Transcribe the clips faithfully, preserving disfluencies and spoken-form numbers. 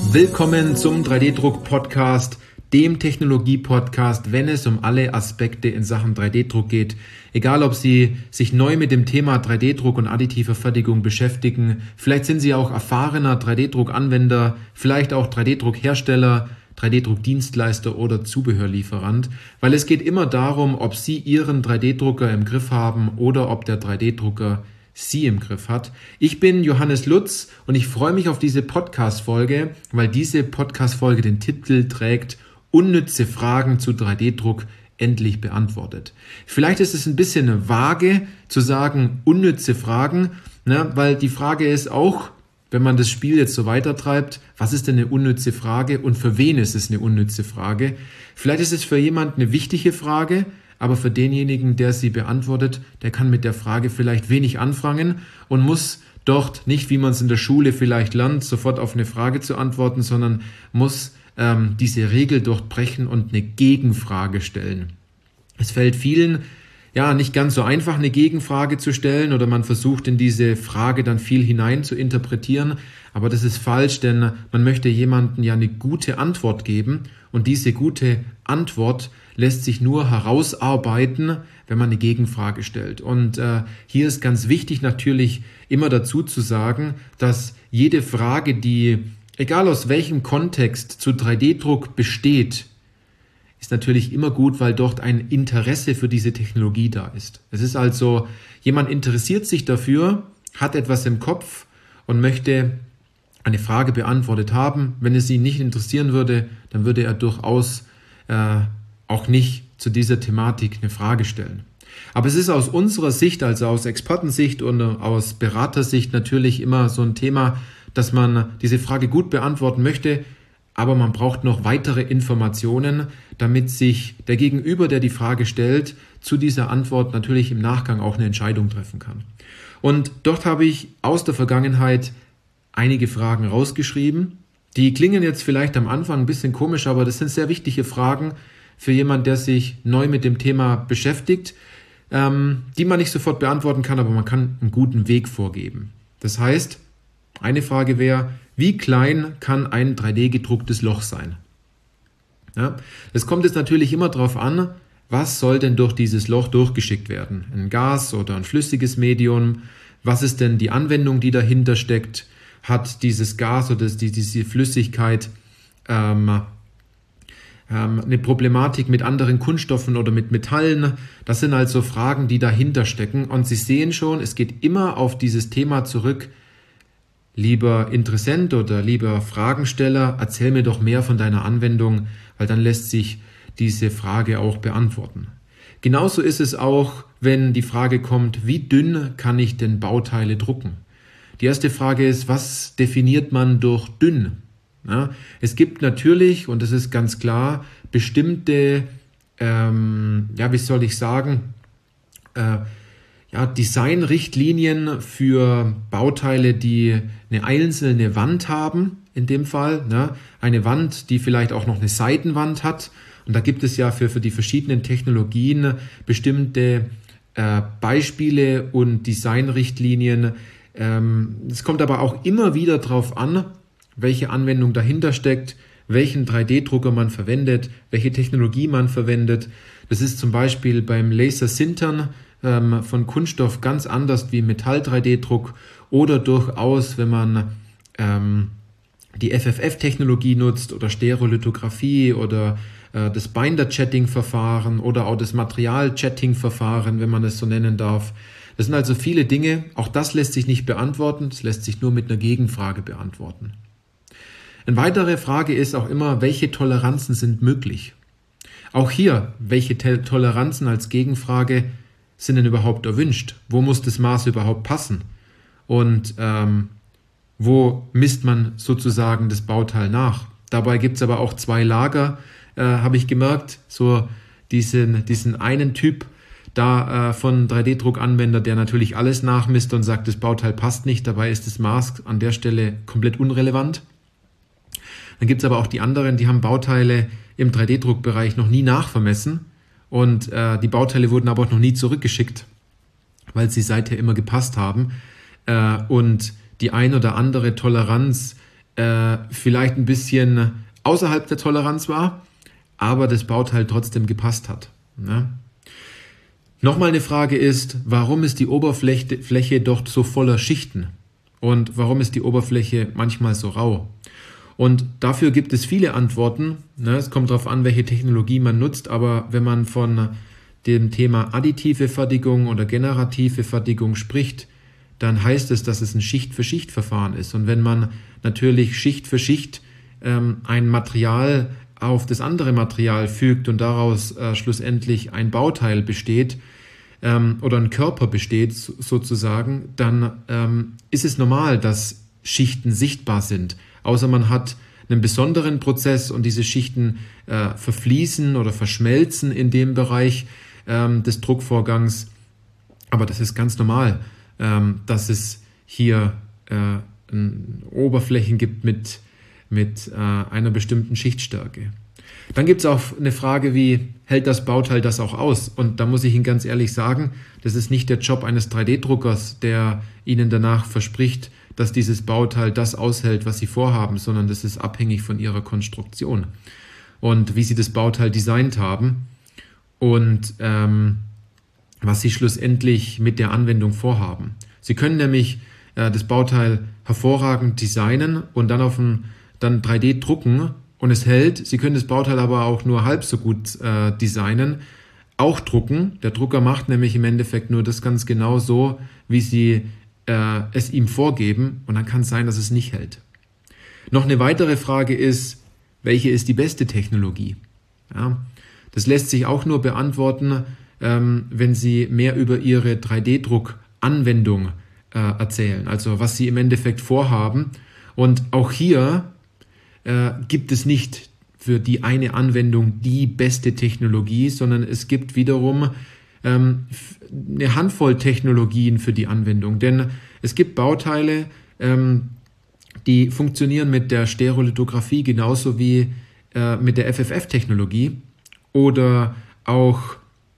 Willkommen zum drei D-Druck-Podcast, dem Technologie-Podcast, wenn es um alle Aspekte in Sachen drei D-Druck geht. Egal, ob Sie sich neu mit dem Thema drei D-Druck und additiver Fertigung beschäftigen, vielleicht sind Sie auch erfahrener drei D-Druck-Anwender, vielleicht auch drei D-Druck-Hersteller, drei D-Druck-Dienstleister oder Zubehörlieferant, weil es geht immer darum, ob Sie Ihren drei D-Drucker im Griff haben oder ob der drei D-Drucker Sie im Griff hat. Ich bin Johannes Lutz und ich freue mich auf diese Podcast-Folge, weil diese Podcast-Folge den Titel trägt Unnütze Fragen zu drei D-Druck endlich beantwortet. Vielleicht ist es ein bisschen vage zu sagen unnütze Fragen, ne, weil die Frage ist auch, wenn man das Spiel jetzt so weitertreibt, was ist denn eine unnütze Frage und für wen ist es eine unnütze Frage? Vielleicht ist es für jemanden eine wichtige Frage, aber für denjenigen, der sie beantwortet, der kann mit der Frage vielleicht wenig anfangen und muss dort nicht, wie man es in der Schule vielleicht lernt, sofort auf eine Frage zu antworten, sondern muss ähm, diese Regel durchbrechen und eine Gegenfrage stellen. Es fällt vielen ja nicht ganz so einfach, eine Gegenfrage zu stellen oder man versucht in diese Frage dann viel hinein zu interpretieren, aber das ist falsch, denn man möchte jemandem ja eine gute Antwort geben und diese gute Antwort lässt sich nur herausarbeiten, wenn man eine Gegenfrage stellt. Und äh, hier ist ganz wichtig natürlich immer dazu zu sagen, dass jede Frage, die, egal aus welchem Kontext, zu drei D-Druck besteht, ist natürlich immer gut, weil dort ein Interesse für diese Technologie da ist. Es ist also, jemand interessiert sich dafür, hat etwas im Kopf und möchte eine Frage beantwortet haben. Wenn es ihn nicht interessieren würde, dann würde er durchaus äh, auch nicht zu dieser Thematik eine Frage stellen. Aber es ist aus unserer Sicht, also aus Expertensicht und aus Beratersicht natürlich immer so ein Thema, dass man diese Frage gut beantworten möchte, aber man braucht noch weitere Informationen, damit sich der Gegenüber, der die Frage stellt, zu dieser Antwort natürlich im Nachgang auch eine Entscheidung treffen kann. Und dort habe ich aus der Vergangenheit einige Fragen rausgeschrieben. Die klingen jetzt vielleicht am Anfang ein bisschen komisch, aber das sind sehr wichtige Fragen für jemanden, der sich neu mit dem Thema beschäftigt, ähm, die man nicht sofort beantworten kann, aber man kann einen guten Weg vorgeben. Das heißt, eine Frage wäre, wie klein kann ein drei D gedrucktes Loch sein? Ja, es kommt jetzt natürlich immer darauf an, was soll denn durch dieses Loch durchgeschickt werden? Ein Gas oder ein flüssiges Medium? Was ist denn die Anwendung, die dahinter steckt? Hat dieses Gas oder diese Flüssigkeit ähm, ähm, eine Problematik mit anderen Kunststoffen oder mit Metallen? Das sind also Fragen, die dahinter stecken. Und Sie sehen schon, es geht immer auf dieses Thema zurück. Lieber Interessent oder lieber Fragensteller, erzähl mir doch mehr von deiner Anwendung, weil dann lässt sich diese Frage auch beantworten. Genauso ist es auch, wenn die Frage kommt, wie dünn kann ich denn Bauteile drucken? Die erste Frage ist, was definiert man durch dünn? Ja, es gibt natürlich, und das ist ganz klar, bestimmte, ähm, ja, wie soll ich sagen, äh, ja, Designrichtlinien für Bauteile, die eine einzelne Wand haben, in dem Fall, ne? Eine Wand, die vielleicht auch noch eine Seitenwand hat. Und da gibt es ja für, für die verschiedenen Technologien bestimmte äh, Beispiele und Designrichtlinien. Ähm, es kommt aber auch immer wieder darauf an, welche Anwendung dahinter steckt, welchen drei D Drucker man verwendet, welche Technologie man verwendet. Das ist zum Beispiel beim Laser-Sintern ähm, von Kunststoff ganz anders wie Metall drei D Druck oder durchaus, wenn man ähm, die F F F-Technologie nutzt oder Stereolithografie oder äh, das Binder-Chatting-Verfahren oder auch das Material-Chatting-Verfahren, wenn man es so nennen darf. Das sind also viele Dinge, auch das lässt sich nicht beantworten, das lässt sich nur mit einer Gegenfrage beantworten. Eine weitere Frage ist auch immer, welche Toleranzen sind möglich? Auch hier, welche Toleranzen als Gegenfrage sind denn überhaupt erwünscht? Wo muss das Maß überhaupt passen? Und ähm, wo misst man sozusagen das Bauteil nach? Dabei gibt es aber auch zwei Lager, äh, habe ich gemerkt, so diesen, diesen einen Typ da äh, von drei D Druck-Anwender, der natürlich alles nachmisst und sagt, das Bauteil passt nicht, dabei ist das Maß an der Stelle komplett unrelevant. Dann gibt es aber auch die anderen, die haben Bauteile im drei D Druck-Bereich noch nie nachvermessen und äh, die Bauteile wurden aber auch noch nie zurückgeschickt, weil sie seither immer gepasst haben. Äh, und die ein oder andere Toleranz äh, vielleicht ein bisschen außerhalb der Toleranz war, aber das Bauteil trotzdem gepasst hat. Ne? Nochmal eine Frage ist, warum ist die Oberfläche Fläche dort so voller Schichten? Und warum ist die Oberfläche manchmal so rau? Und dafür gibt es viele Antworten. Ne? Es kommt darauf an, welche Technologie man nutzt, aber wenn man von dem Thema additive Fertigung oder generative Fertigung spricht, dann heißt es, dass es ein Schicht-für-Schicht-Verfahren ist. Und wenn man natürlich Schicht für Schicht ähm, ein Material auf das andere Material fügt und daraus äh, schlussendlich ein Bauteil besteht ähm, oder ein Körper besteht so, sozusagen, dann ähm, ist es normal, dass Schichten sichtbar sind. Außer man hat einen besonderen Prozess und diese Schichten äh, verfließen oder verschmelzen in dem Bereich ähm, des Druckvorgangs. Aber das ist ganz normal, ähm, dass es hier äh, Oberflächen gibt mit, mit äh, einer bestimmten Schichtstärke. Dann gibt es auch eine Frage wie, hält das Bauteil das auch aus? Und da muss ich Ihnen ganz ehrlich sagen, das ist nicht der Job eines drei D Druckers, der Ihnen danach verspricht, dass dieses Bauteil das aushält, was Sie vorhaben, sondern das ist abhängig von Ihrer Konstruktion und wie Sie das Bauteil designt haben und ähm, was Sie schlussendlich mit der Anwendung vorhaben. Sie können nämlich äh, das Bauteil hervorragend designen und dann auf ein, dann drei D drucken und es hält. Sie können das Bauteil aber auch nur halb so gut äh, designen, auch drucken. Der Drucker macht nämlich im Endeffekt nur das ganz genau so, wie Sie äh, es ihm vorgeben, und dann kann es sein, dass es nicht hält. Noch eine weitere Frage ist, welche ist die beste Technologie? Ja, das lässt sich auch nur beantworten, ähm, wenn Sie mehr über Ihre drei D Druck-Anwendung äh, erzählen, also was Sie im Endeffekt vorhaben. Und auch hier äh, gibt es nicht für die eine Anwendung die beste Technologie, sondern es gibt wiederum ähm, eine Handvoll Technologien für die Anwendung. Denn es gibt Bauteile, ähm, die funktionieren mit der Stereolithografie genauso wie äh, mit der F F F-Technologie oder auch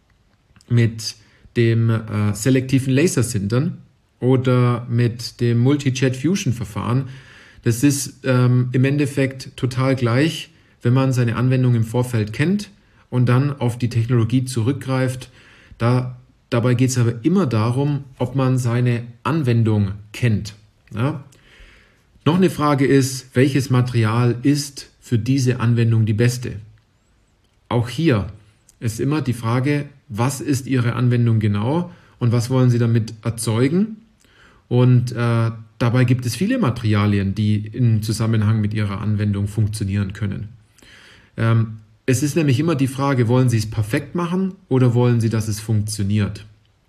mit dem äh, selektiven Lasersintern oder mit dem Multi-Jet-Fusion-Verfahren. Das ist ähm, im Endeffekt total gleich, wenn man seine Anwendung im Vorfeld kennt und dann auf die Technologie zurückgreift. Da, dabei geht es aber immer darum, ob man seine Anwendung kennt. Ja? Noch eine Frage ist, welches Material ist für diese Anwendung die beste? Auch hier ist immer die Frage, was ist Ihre Anwendung genau und was wollen Sie damit erzeugen? Und äh, dabei gibt es viele Materialien, die im Zusammenhang mit Ihrer Anwendung funktionieren können. Ähm, es ist nämlich immer die Frage, wollen Sie es perfekt machen oder wollen Sie, dass es funktioniert?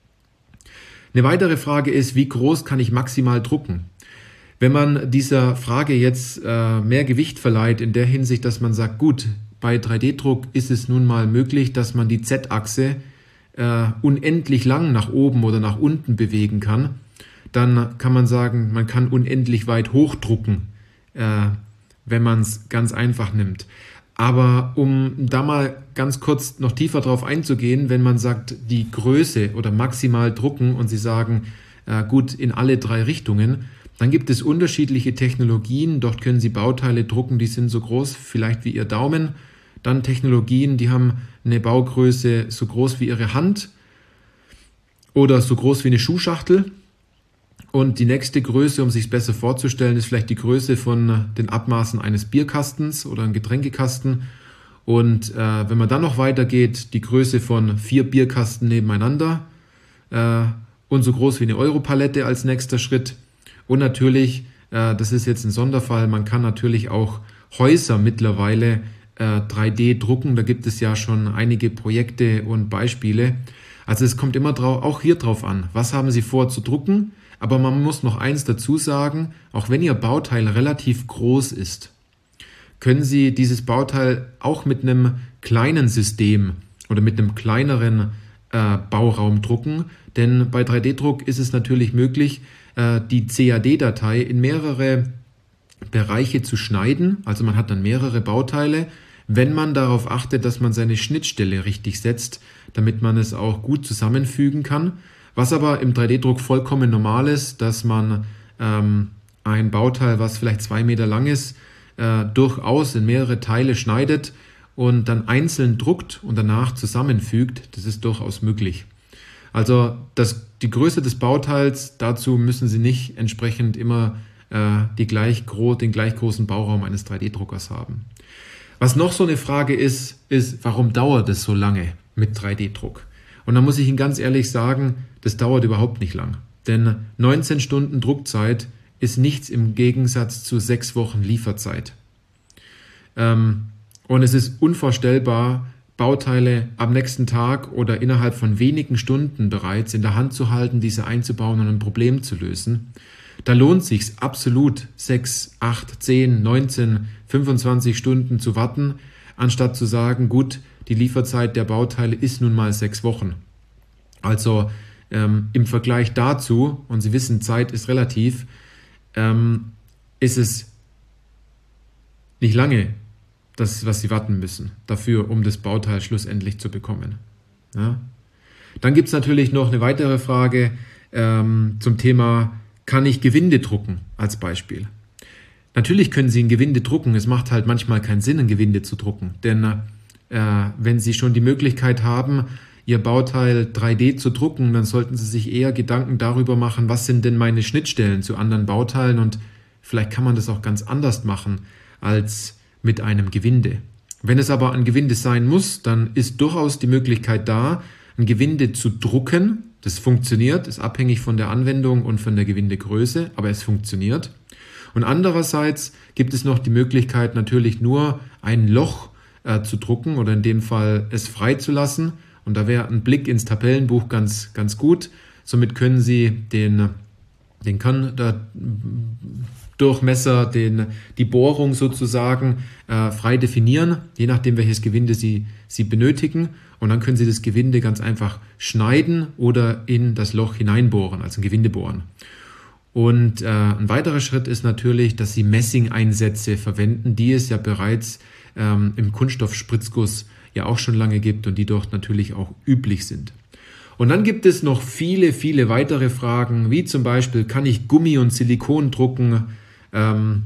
Eine weitere Frage ist, wie groß kann ich maximal drucken? Wenn man dieser Frage jetzt äh, mehr Gewicht verleiht, in der Hinsicht, dass man sagt, gut, bei drei D Druck ist es nun mal möglich, dass man die Z-Achse äh, unendlich lang nach oben oder nach unten bewegen kann, dann kann man sagen, man kann unendlich weit hochdrucken, äh, wenn man es ganz einfach nimmt. Aber um da mal ganz kurz noch tiefer drauf einzugehen, wenn man sagt, die Größe oder maximal drucken und Sie sagen, äh, gut, in alle drei Richtungen, dann gibt es unterschiedliche Technologien. Dort können Sie Bauteile drucken, die sind so groß, vielleicht wie Ihr Daumen. Dann Technologien, die haben eine Baugröße so groß wie Ihre Hand oder so groß wie eine Schuhschachtel. Und die nächste Größe, um sich es besser vorzustellen, ist vielleicht die Größe von den Abmaßen eines Bierkastens oder einem Getränkekasten. Und äh, wenn man dann noch weitergeht, die Größe von vier Bierkasten nebeneinander äh, und so groß wie eine Europalette als nächster Schritt. Und natürlich, äh, das ist jetzt ein Sonderfall, man kann natürlich auch Häuser mittlerweile äh, drei D drucken. Da gibt es ja schon einige Projekte und Beispiele. Also es kommt immer drauf, auch hier drauf an, was haben Sie vor zu drucken? Aber man muss noch eins dazu sagen, auch wenn Ihr Bauteil relativ groß ist, können Sie dieses Bauteil auch mit einem kleinen System oder mit einem kleineren äh, Bauraum drucken. Denn bei drei D Druck ist es natürlich möglich, äh, die C A D-Datei in mehrere Bereiche zu schneiden. Also man hat dann mehrere Bauteile, wenn man darauf achtet, dass man seine Schnittstelle richtig setzt, damit man es auch gut zusammenfügen kann. Was aber im drei D Druck vollkommen normal ist, dass man ähm, ein Bauteil, was vielleicht zwei Meter lang ist, äh, durchaus in mehrere Teile schneidet und dann einzeln druckt und danach zusammenfügt. Das ist durchaus möglich. Also das, die Größe des Bauteils, dazu müssen Sie nicht entsprechend immer äh, die gleich gro- den gleich großen Bauraum eines drei D Druckers haben. Was noch so eine Frage ist, ist, warum dauert es so lange mit drei D Druck? Und da muss ich Ihnen ganz ehrlich sagen, das dauert überhaupt nicht lang. Denn neunzehn Stunden Druckzeit ist nichts im Gegensatz zu sechs Wochen Lieferzeit. Ähm, und es ist unvorstellbar, Bauteile am nächsten Tag oder innerhalb von wenigen Stunden bereits in der Hand zu halten, diese einzubauen und ein Problem zu lösen. Da lohnt es sich absolut, sechs, acht, zehn, neunzehn, fünfundzwanzig Stunden zu warten, anstatt zu sagen, gut, die Lieferzeit der Bauteile ist nun mal sechs Wochen. Also ähm, im Vergleich dazu, und Sie wissen, Zeit ist relativ, ähm, ist es nicht lange, das, was Sie warten müssen, dafür, um das Bauteil schlussendlich zu bekommen. Ja? Dann gibt es natürlich noch eine weitere Frage ähm, zum Thema, kann ich Gewinde drucken als Beispiel? Natürlich können Sie ein Gewinde drucken, es macht halt manchmal keinen Sinn, ein Gewinde zu drucken, denn äh, wenn Sie schon die Möglichkeit haben, Ihr Bauteil drei D zu drucken, dann sollten Sie sich eher Gedanken darüber machen, was sind denn meine Schnittstellen zu anderen Bauteilen, und vielleicht kann man das auch ganz anders machen als mit einem Gewinde. Wenn es aber ein Gewinde sein muss, dann ist durchaus die Möglichkeit da, ein Gewinde zu drucken. Das funktioniert, ist abhängig von der Anwendung und von der Gewindegröße, aber es funktioniert. Und andererseits gibt es noch die Möglichkeit, natürlich nur ein Loch äh, zu drucken oder in dem Fall es freizulassen. Und da wäre ein Blick ins Tabellenbuch ganz, ganz gut. Somit können Sie den, den Kanndurchmesser, den, die Bohrung sozusagen äh, frei definieren, je nachdem, welches Gewinde Sie, Sie benötigen. Und dann können Sie das Gewinde ganz einfach schneiden oder in das Loch hineinbohren, also ein Gewinde bohren. Und äh, ein weiterer Schritt ist natürlich, dass Sie Messingeinsätze verwenden, die es ja bereits ähm, im Kunststoffspritzguss ja auch schon lange gibt und die dort natürlich auch üblich sind. Und dann gibt es noch viele, viele weitere Fragen, wie zum Beispiel, kann ich Gummi und Silikon drucken ähm,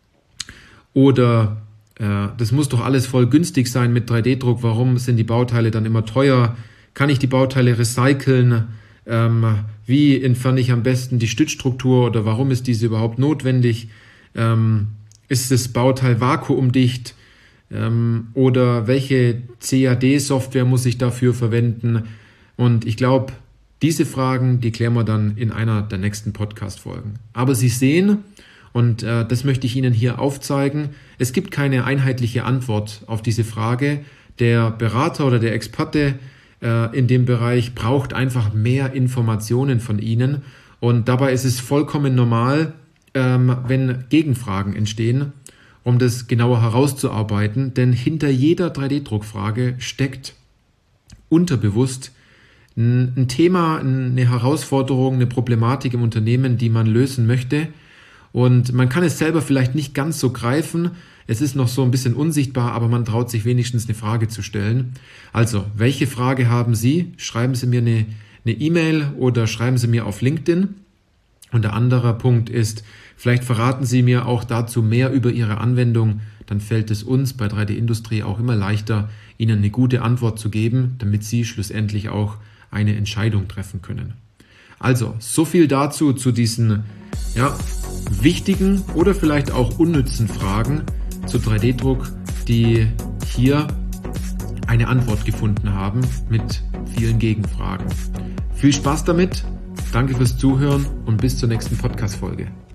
oder äh, das muss doch alles voll günstig sein mit drei D Druck, warum sind die Bauteile dann immer teuer? Kann ich die Bauteile recyceln? Ähm, wie entferne ich am besten die Stützstruktur oder warum ist diese überhaupt notwendig? Ähm, ist das Bauteil vakuumdicht? Oder welche C A D-Software muss ich dafür verwenden? Und ich glaube, diese Fragen, die klären wir dann in einer der nächsten Podcast-Folgen. Aber Sie sehen, und äh, das möchte ich Ihnen hier aufzeigen, es gibt keine einheitliche Antwort auf diese Frage. Der Berater oder der Experte äh, in dem Bereich braucht einfach mehr Informationen von Ihnen. Und dabei ist es vollkommen normal, ähm, wenn Gegenfragen entstehen, um das genauer herauszuarbeiten, denn hinter jeder drei D Druckfrage steckt unterbewusst ein Thema, eine Herausforderung, eine Problematik im Unternehmen, die man lösen möchte, und man kann es selber vielleicht nicht ganz so greifen, es ist noch so ein bisschen unsichtbar, aber man traut sich wenigstens eine Frage zu stellen. Also, welche Frage haben Sie? Schreiben Sie mir eine eine E-Mail oder schreiben Sie mir auf LinkedIn. Und der andere Punkt ist, vielleicht verraten Sie mir auch dazu mehr über Ihre Anwendung, dann fällt es uns bei drei D Industrie auch immer leichter, Ihnen eine gute Antwort zu geben, damit Sie schlussendlich auch eine Entscheidung treffen können. Also, so viel dazu, zu diesen ja, wichtigen oder vielleicht auch unnützen Fragen zu drei D Druck, die hier eine Antwort gefunden haben mit vielen Gegenfragen. Viel Spaß damit! Danke fürs Zuhören und bis zur nächsten Podcast-Folge.